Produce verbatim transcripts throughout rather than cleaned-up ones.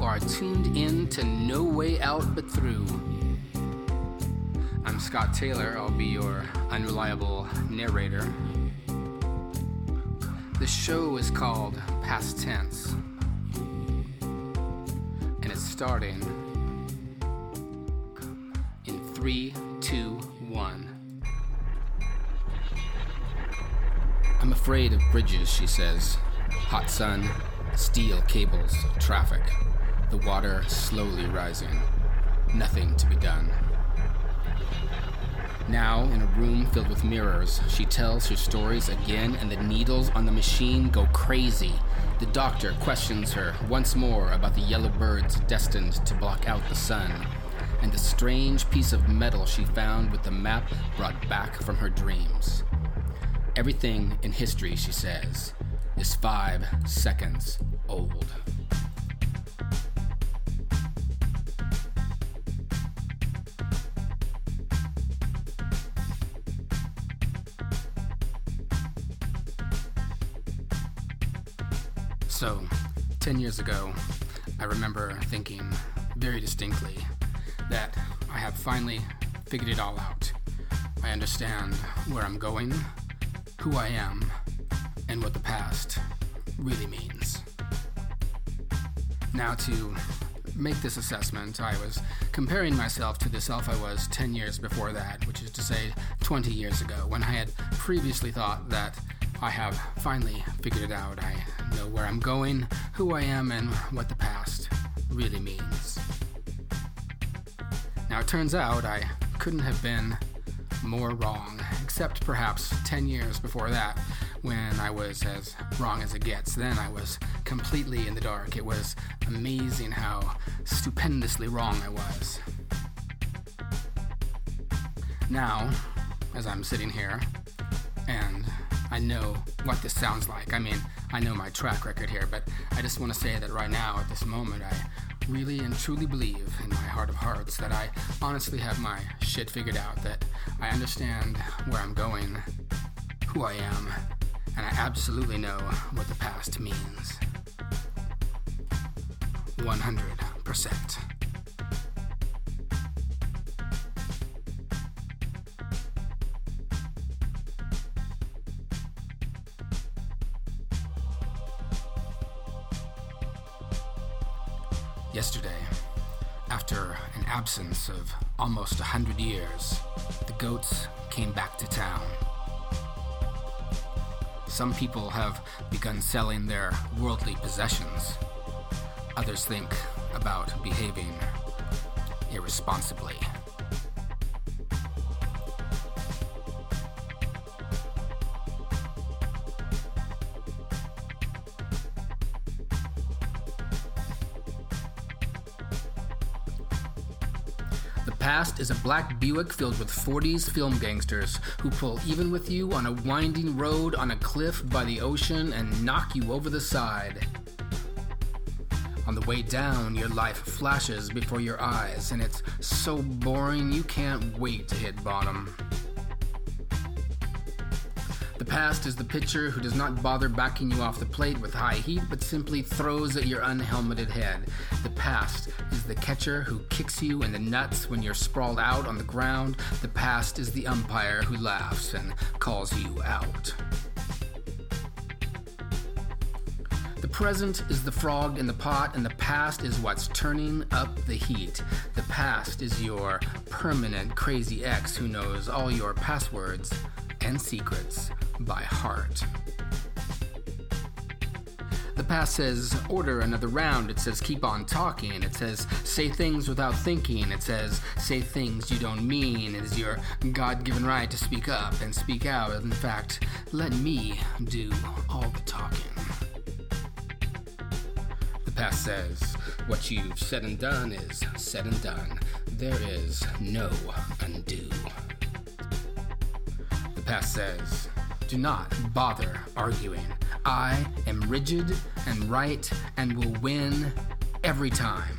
are tuned in to No Way Out But Through. I'm Scott Taylor. I'll be your unreliable narrator. The show is called Past Tense, and it's starting in three, two, one. I'm afraid of bridges, she says. Hot sun, steel cables, traffic, the water slowly rising. Nothing to be done. Now, in a room filled with mirrors, she tells her stories again, and the needles on the machine go crazy. The doctor questions her once more about the yellow birds destined to block out the sun, and the strange piece of metal she found with the map brought back from her dreams. Everything in history, she says, is five seconds old. So, ten years ago, I remember thinking very distinctly that I have finally figured it all out. I understand where I'm going, who I am, and what the past really means. Now, to make this assessment, I was comparing myself to the self I was ten years before that, which is to say twenty years ago, when I had previously thought that I have finally figured it out. I know where I'm going, who I am, and what the past really means. Now, it turns out I couldn't have been more wrong, except perhaps ten years before that, when I was as wrong as it gets. Then I was completely in the dark. It was amazing how stupendously wrong I was. Now, as I'm sitting here, and I know what this sounds like. I mean, I know my track record here, but I just want to say that right now, at this moment, I really and truly believe in my heart of hearts that I honestly have my shit figured out, that I understand where I'm going, who I am, and I absolutely know what the past means. one hundred percent. Yesterday, after an absence of almost a hundred years, the goats came back to town. Some people have begun selling their worldly possessions. Others think about behaving irresponsibly. The past is a black Buick filled with forties film gangsters who pull even with you on a winding road on a cliff by the ocean and knock you over the side. On the way down, your life flashes before your eyes, and it's so boring you can't wait to hit bottom. The past is the pitcher who does not bother backing you off the plate with high heat, but simply throws at your unhelmeted head. The past is the catcher who kicks you in the nuts when you're sprawled out on the ground. The past is the umpire who laughs and calls you out. The present is the frog in the pot, and the past is what's turning up the heat. The past is your permanent crazy ex who knows all your passwords and secrets by heart. The past says, order another round. It says, keep on talking. It says, say things without thinking. It says, say things you don't mean. It is your God-given right to speak up and speak out. In fact, let me do all the talking. The past says, what you've said and done is said and done. There is no undo. The past says, do not bother arguing. I am rigid and right and will win every time.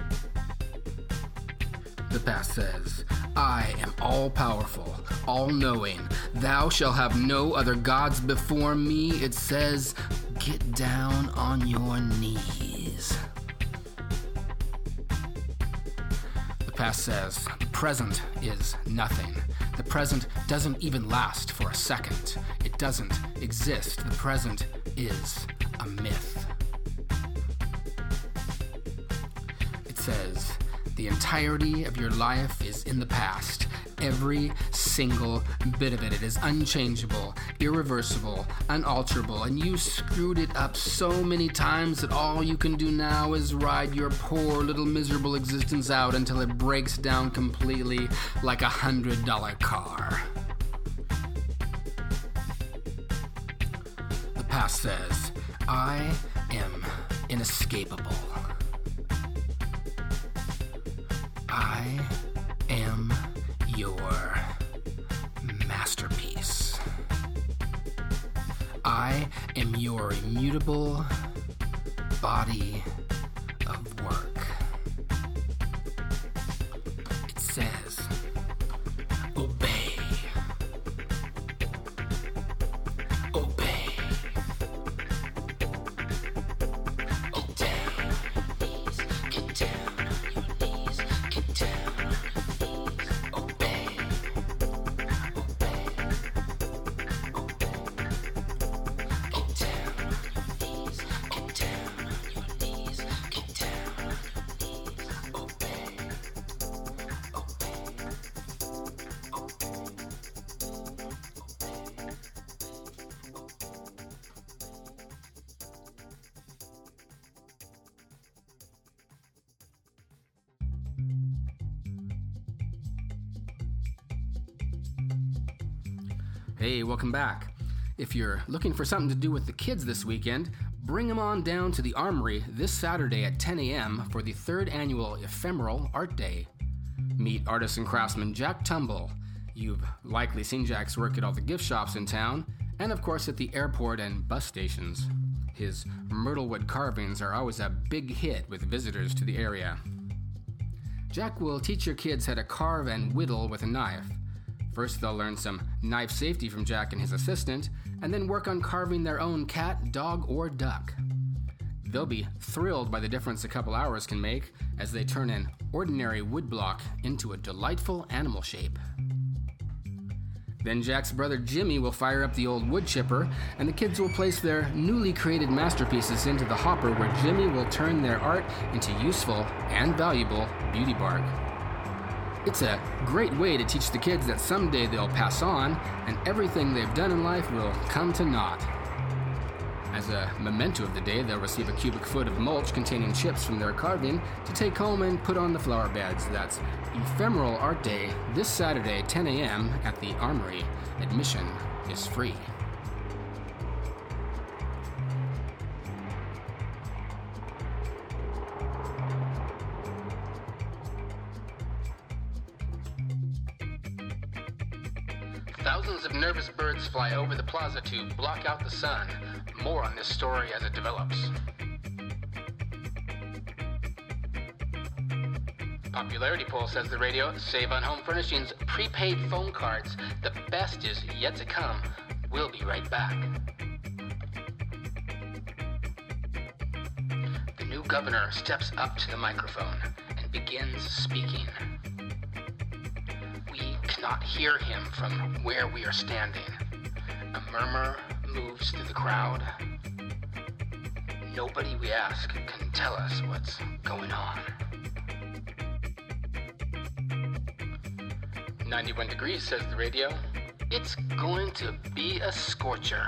The past says, I am all-powerful, all-knowing. Thou shalt have no other gods before me. It says, get down on your knees. past says, the present is nothing. The present doesn't even last for a second. It doesn't exist. The present is a myth. It says, the entirety of your life is in the past. Every single bit of it. It is unchangeable, irreversible, unalterable, and you screwed it up so many times that all you can do now is ride your poor little miserable existence out until it breaks down completely like a hundred dollar car. The past says, I am inescapable. I am your masterpiece. I am your immutable body of work. It says, obey. Obey. Get down on your knees. Get down on your knees. Get down on your knees. Obey. Hey, welcome back. If you're looking for something to do with the kids this weekend, bring them on down to the Armory this Saturday at ten a.m. for the third annual Ephemeral Art Day. Meet artist and craftsman Jack Tumble. You've likely seen Jack's work at all the gift shops in town, and of course at the airport and bus stations. His myrtlewood carvings are always a big hit with visitors to the area. Jack will teach your kids how to carve and whittle with a knife. First, they'll learn some knife safety from Jack and his assistant, and then work on carving their own cat, dog, or duck. They'll be thrilled by the difference a couple hours can make as they turn an ordinary woodblock into a delightful animal shape. Then Jack's brother Jimmy will fire up the old wood chipper, and the kids will place their newly created masterpieces into the hopper where Jimmy will turn their art into useful and valuable beauty bark. It's a great way to teach the kids that someday they'll pass on, and everything they've done in life will come to naught. As a memento of the day, they'll receive a cubic foot of mulch containing chips from their carving to take home and put on the flower beds. That's Ephemeral Art Day this Saturday, ten a.m. at the Armory. Admission is free. Thousands of nervous birds fly over the plaza to block out the sun. More on this story as it develops. Popularity poll, says the radio. Save on home furnishings, prepaid phone cards. The best is yet to come. We'll be right back. The new governor steps up to the microphone and begins speaking. We cannot hear him from where we are standing. A murmur moves through the crowd. Nobody we ask can tell us what's going on. ninety-one degrees, says the radio. It's going to be a scorcher.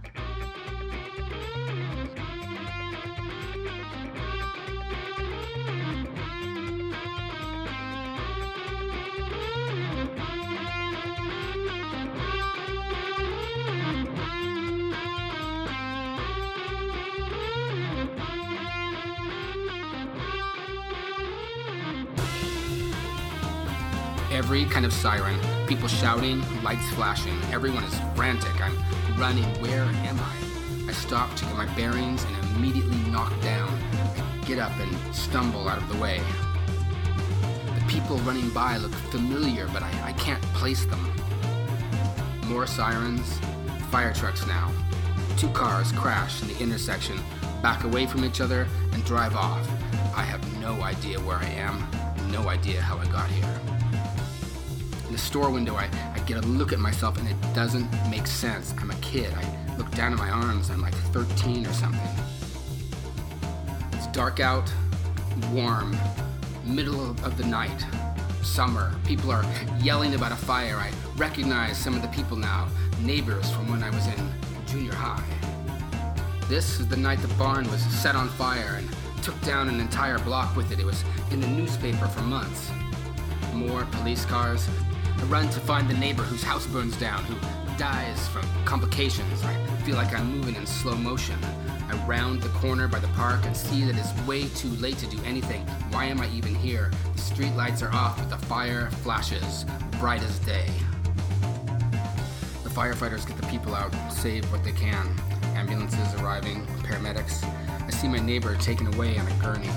Every kind of siren, people shouting, lights flashing, everyone is frantic. I'm running, where am I? I stop to get my bearings and immediately knocked down. I get up and stumble out of the way. The people running by look familiar, but I, I can't place them. More sirens, fire trucks now. Two cars crash in the intersection, back away from each other, and drive off. I have no idea where I am, no idea how I got here. In the store window, I, I get a look at myself and it doesn't make sense. I'm a kid. I look down at my arms. I'm like thirteen or something. It's dark out, warm, middle of the night, summer. People are yelling about a fire. I recognize some of the people now, neighbors from when I was in junior high. This is the night the barn was set on fire and took down an entire block with it. It was in the newspaper for months. More police cars. I run to find the neighbor whose house burns down, who dies from complications. I feel like I'm moving in slow motion. I round the corner by the park and see that it's way too late to do anything. Why am I even here? The street lights are off, but the fire flashes bright as day. The firefighters get the people out, save what they can. Ambulances arriving, paramedics. I see my neighbor taken away on a gurney.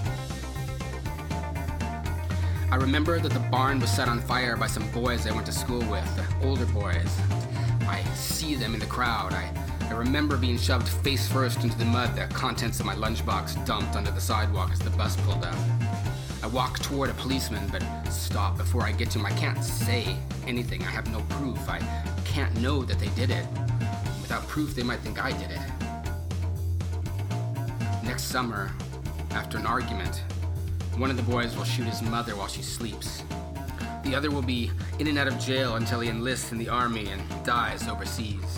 I remember that the barn was set on fire by some boys I went to school with, the older boys. I see them in the crowd. I, I remember being shoved face first into the mud, the contents of my lunchbox dumped onto the sidewalk as the bus pulled up. I walk toward a policeman, but stop before I get to him. I can't say anything. I have no proof. I can't know that they did it. Without proof, they might think I did it. Next summer, after an argument, one of the boys will shoot his mother while she sleeps. The other will be in and out of jail until he enlists in the army and dies overseas.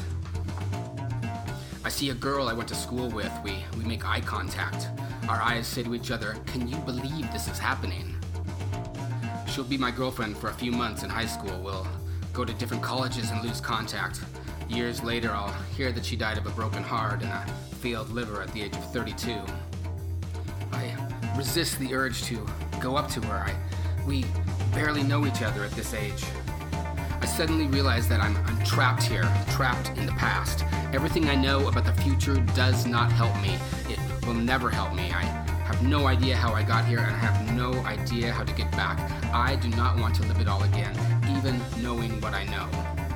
I see a girl I went to school with. We, we make eye contact. Our eyes say to each other, "Can you believe this is happening?" She'll be my girlfriend for a few months in high school. We'll go to different colleges and lose contact. Years later, I'll hear that she died of a broken heart and a failed liver at the age of thirty-two. I resist the urge to go up to her. I, we barely know each other at this age. I suddenly realize that I'm, I'm trapped here, trapped in the past. Everything I know about the future does not help me. It will never help me. I have no idea how I got here, and I have no idea how to get back. I do not want to live it all again, even knowing what I know.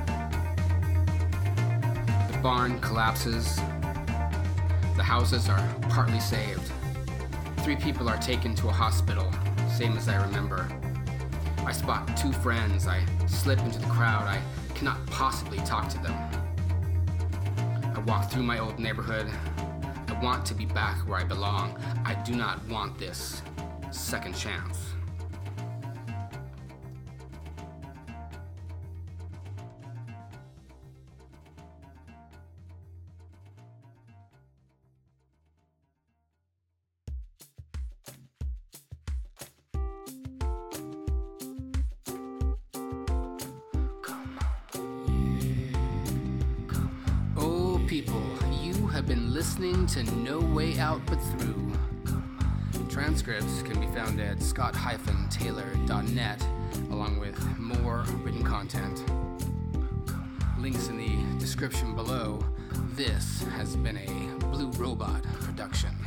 The barn collapses. The houses are partly saved. Three people are taken to a hospital, same as I remember. I spot two friends. I slip into the crowd. I cannot possibly talk to them. I walk through my old neighborhood. I want to be back where I belong. I do not want this second chance. People, you have been listening to No Way Out But Through. Transcripts can be found at scott dash taylor dot net, along with more written content. Links in the description below. This has been a Blue Robot production.